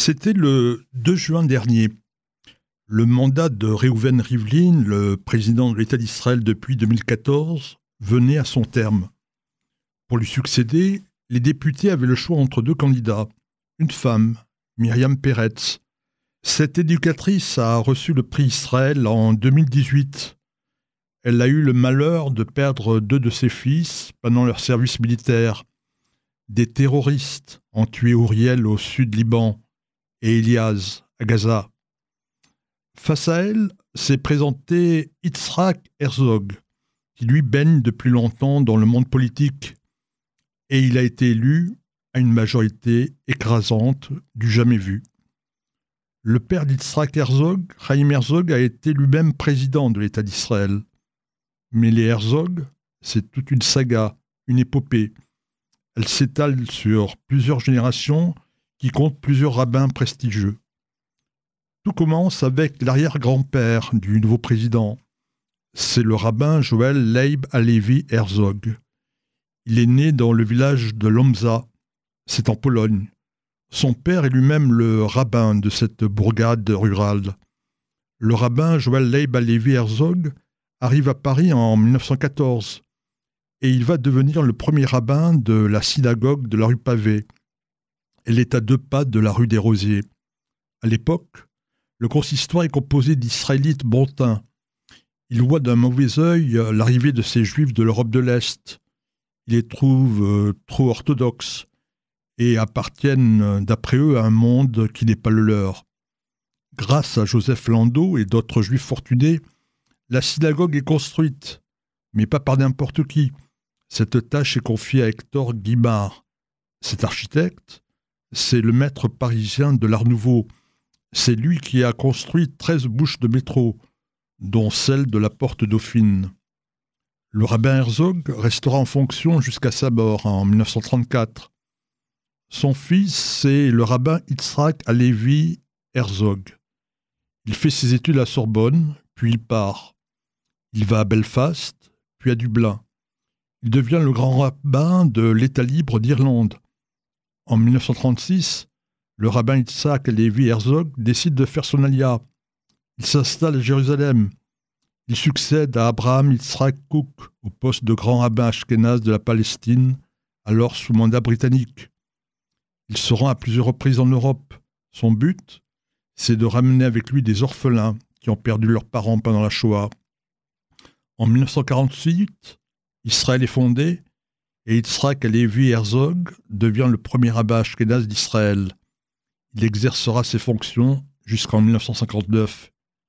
C'était le 2 juin dernier. Le mandat de Reuven Rivlin, le président de l'État d'Israël depuis 2014, venait à son terme. Pour lui succéder, les députés avaient le choix entre deux candidats. Une femme, Myriam Peretz. Cette éducatrice a reçu le prix Israël en 2018. Elle a eu le malheur de perdre deux de ses fils pendant leur service militaire. Des terroristes ont tué Uriel au sud Liban et Elias à Gaza. Face à elle s'est présenté Yitzhak Herzog, qui lui baigne depuis longtemps dans le monde politique. Et il a été élu à une majorité écrasante du jamais vu. Le père d'Yitzhak Herzog, Chaim Herzog, a été lui-même président de l'État d'Israël. Mais les Herzog, c'est toute une saga, une épopée. Elle s'étale sur plusieurs générations qui comptent plusieurs rabbins prestigieux. Tout commence avec l'arrière-grand-père du nouveau président. C'est le rabbin Joël Leib Halevi Herzog. Il est né dans le village de Lomza, c'est en Pologne. Son père est lui-même le rabbin de cette bourgade rurale. Le rabbin Joël Leib Halevi Herzog arrive à Paris en 1914 et il va devenir le premier rabbin de la synagogue de la rue Pavée. Elle est à 2 pas de la rue des Rosiers. À l'époque, le consistoire est composé d'Israélites bontins. Ils voient d'un mauvais œil l'arrivée de ces Juifs de l'Europe de l'Est. Ils les trouvent trop orthodoxes et appartiennent, d'après eux, à un monde qui n'est pas le leur. Grâce à Joseph Landau et d'autres Juifs fortunés, la synagogue est construite, mais pas par n'importe qui. Cette tâche est confiée à Hector Guimard. Cet architecte, c'est le maître parisien de l'Art Nouveau. C'est lui qui a construit 13 bouches de métro, dont celle de la Porte Dauphine. Le rabbin Herzog restera en fonction jusqu'à sa mort en 1934. Son fils, c'est le rabbin Yitzhak Halevi Herzog. Il fait ses études à Sorbonne, puis il part. Il va à Belfast, puis à Dublin. Il devient le grand rabbin de l'État libre d'Irlande. En 1936, le rabbin Yitzhak Halevi Herzog décide de faire son alia. Il s'installe à Jérusalem. Il succède à Abraham Yitzhak Kook au poste de grand rabbin ashkénaze de la Palestine, alors sous mandat britannique. Il se rend à plusieurs reprises en Europe. Son but, c'est de ramener avec lui des orphelins qui ont perdu leurs parents pendant la Shoah. En 1948, Israël est fondé et Yitzhak Halevi Herzog devient le premier rabbin ashkénaze d'Israël. Il exercera ses fonctions jusqu'en 1959.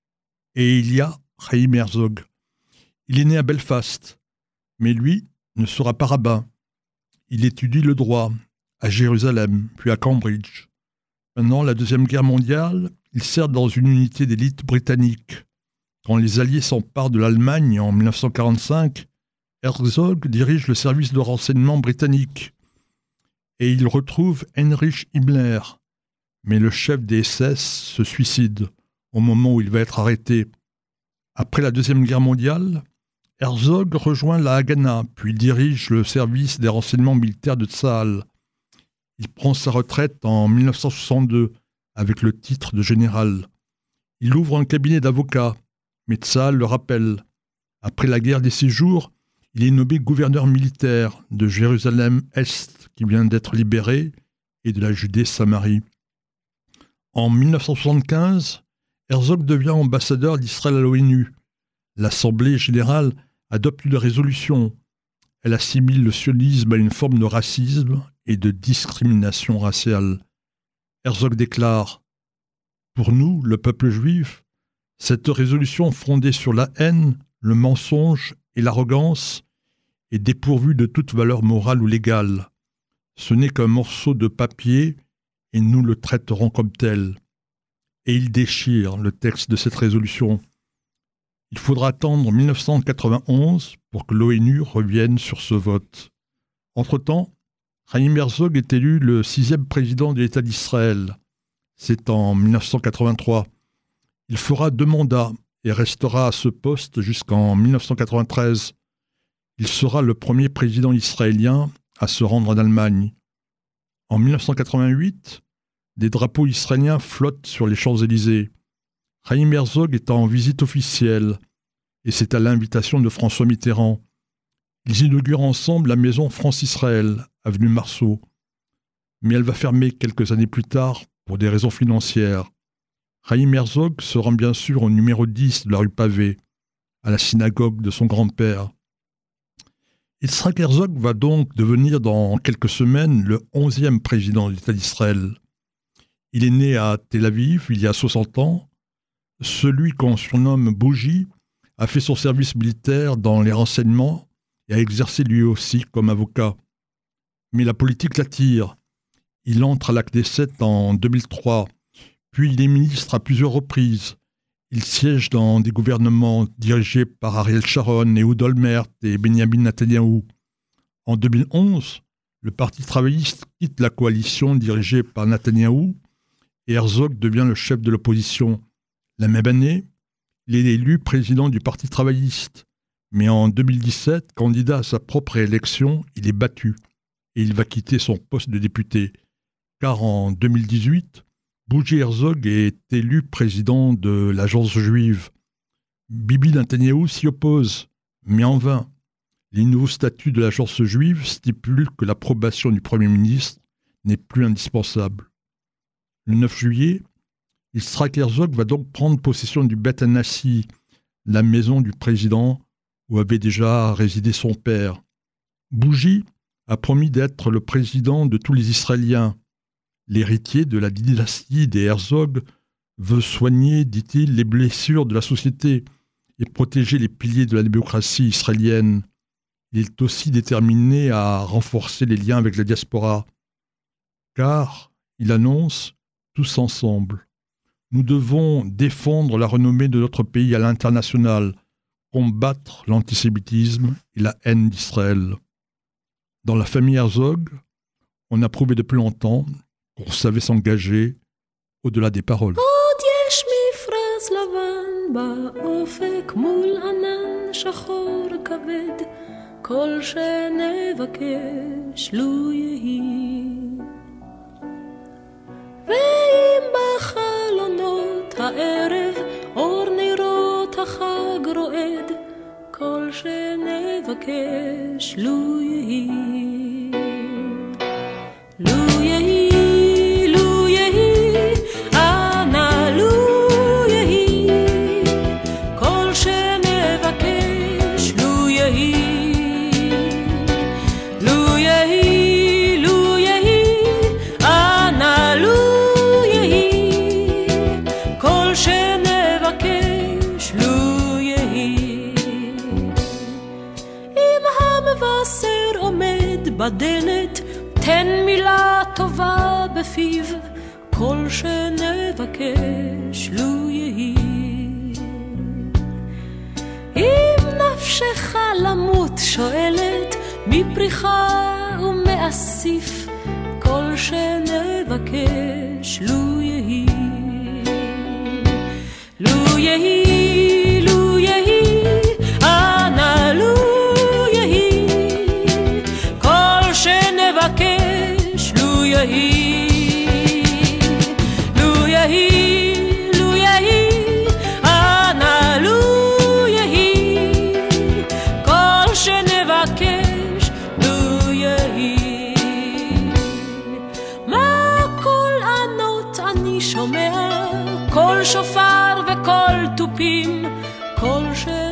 Et il y a Chaim Herzog. Il est né à Belfast, mais lui ne sera pas rabbin. Il étudie le droit à Jérusalem, puis à Cambridge. Pendant la Deuxième Guerre mondiale, il sert dans une unité d'élite britannique. Quand les Alliés s'emparent de l'Allemagne en 1945, Herzog dirige le service de renseignement britannique. Et il retrouve Heinrich Himmler. Mais le chef des SS se suicide au moment où il va être arrêté. Après la Deuxième Guerre mondiale, Herzog rejoint la Haganah, puis dirige le service des renseignements militaires de Tsahal. Il prend sa retraite en 1962 avec le titre de général. Il ouvre un cabinet d'avocats, mais Tsahal le rappelle. Après la guerre des 6 jours, il est nommé gouverneur militaire de Jérusalem-Est, qui vient d'être libéré, et de la Judée-Samarie. En 1975, Herzog devient ambassadeur d'Israël à l'ONU. L'Assemblée générale adopte une résolution. Elle assimile le sionisme à une forme de racisme et de discrimination raciale. Herzog déclare « Pour nous, le peuple juif, cette résolution fondée sur la haine, le mensonge et l'arrogance est dépourvue de toute valeur morale ou légale. Ce n'est qu'un morceau de papier et nous le traiterons comme tel. » Et il déchire le texte de cette résolution. Il faudra attendre 1991 pour que l'ONU revienne sur ce vote. Entre-temps, Chaim Herzog est élu le 6e président de l'État d'Israël. C'est en 1983. Il fera 2 mandats et restera à ce poste jusqu'en 1993. Il sera le premier président israélien à se rendre en Allemagne. En 1988, des drapeaux israéliens flottent sur les Champs-Élysées. Chaim Herzog est en visite officielle, et c'est à l'invitation de François Mitterrand. Ils inaugurent ensemble la maison France-Israël, avenue Marceau. Mais elle va fermer quelques années plus tard pour des raisons financières. Chaim Herzog se rend bien sûr au numéro 10 de la rue Pavée, à la synagogue de son grand-père. Yitzhak Herzog va donc devenir dans quelques semaines le 11e président de l'État d'Israël. Il est né à Tel Aviv il y a 60 ans. Celui qu'on surnomme Bougie a fait son service militaire dans les renseignements et a exercé lui aussi comme avocat. Mais la politique l'attire. Il entre à la Knesset en 2003, puis il est ministre à plusieurs reprises. Il siège dans des gouvernements dirigés par Ariel Sharon, Ehud Olmert et Benjamin Netanyahou. En 2011, le Parti travailliste quitte la coalition dirigée par Netanyahou et Herzog devient le chef de l'opposition. La même année, il est élu président du Parti travailliste. Mais en 2017, candidat à sa propre élection, il est battu et il va quitter son poste de député. Car en 2018, Bougie Herzog est élu président de l'agence juive. Bibi Netanyahou s'y oppose, mais en vain. Les nouveaux statuts de l'agence juive stipulent que l'approbation du Premier ministre n'est plus indispensable. Le 9 juillet, Yitzhak Herzog va donc prendre possession du Beit Hanassi, la maison du président où avait déjà résidé son père. Bougie a promis d'être le président de tous les Israéliens. L'héritier de la dynastie des Herzog veut soigner, dit-il, les blessures de la société et protéger les piliers de la démocratie israélienne. Il est aussi déterminé à renforcer les liens avec la diaspora. Car, il annonce, tous ensemble, nous devons défendre la renommée de notre pays à l'international, combattre l'antisémitisme et la haine d'Israël. Dans la famille Herzog, on a prouvé depuis longtemps qu'on savait s'engager au-delà des paroles. עוד יש מפרש לבן באופק מול ענן שחור כבד, כל שנבקש לו יהי. ואם בחלונות הערב אור נרות החג רועד, כל שנבקש לו יהי. לו יהי בדלת תן מילה טובה בפיו, כל שנבקש לו יהי. אם נפשך למות שואלת מפריחה ומאסיף, כל שנבקש לו יהי. לו יהי, לו יהי, אנא לו שנבקש לו יהי. לו יהי, לו יהי, אנא לו יהי, כל שנבקש לו יהי. מה קול ענות אני שומע, קול שופר וקול תופים, קול